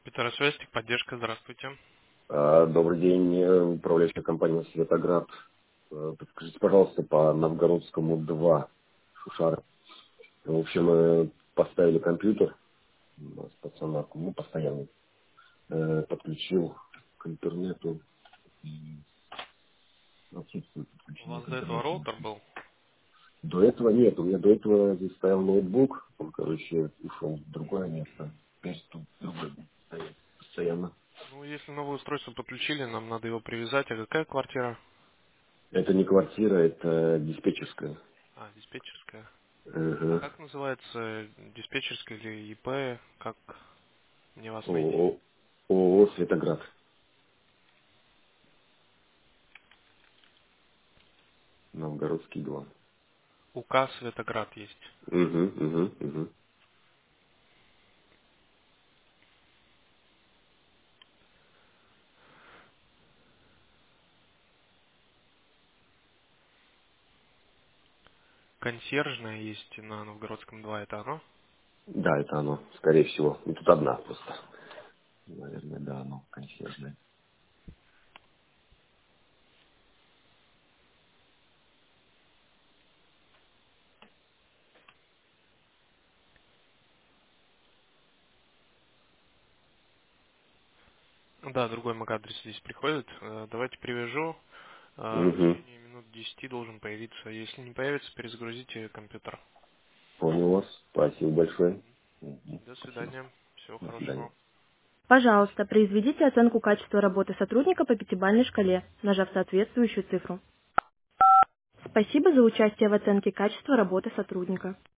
Петросвязь, поддержка, здравствуйте. Добрый день, управляющая компания «Светоград». Подскажите, пожалуйста, по Новгородскому 2 Шушара. В общем, поставили компьютер, у нас стационарку, постоянно. Подключил к интернету и отсутствует У подключение вас к до этого интернету. роутер был? До этого нет, у меня до этого здесь стоял ноутбук, он, ушел в другое место. Теперь тут другой стоит постоянно. Ну, если новое устройство подключили, нам надо его привязать. А какая квартира? Это не квартира, это диспетчерская. А, диспетчерская. А Ага. как называется диспетчерская или ИП? Как мне вас найти? ООО «Светоград». Новгородский 2. УК Светоград есть. Угу, угу, угу. Консьержная есть на Новгородском 2, это оно? Да, это оно, скорее всего. Ну, тут одна просто. Наверное, да, оно консьержное. Да, другой MAC-адрес здесь приходит. Давайте привяжу. В Угу. течение минут 10 должен появиться. Если не появится, перезагрузите компьютер. Понял вас. Спасибо большое. Мгм. До Спасибо. свидания. Всего До свидания. хорошего. Пожалуйста, произведите оценку качества работы сотрудника по пятибалльной шкале, нажав соответствующую цифру. Спасибо за участие в оценке качества работы сотрудника.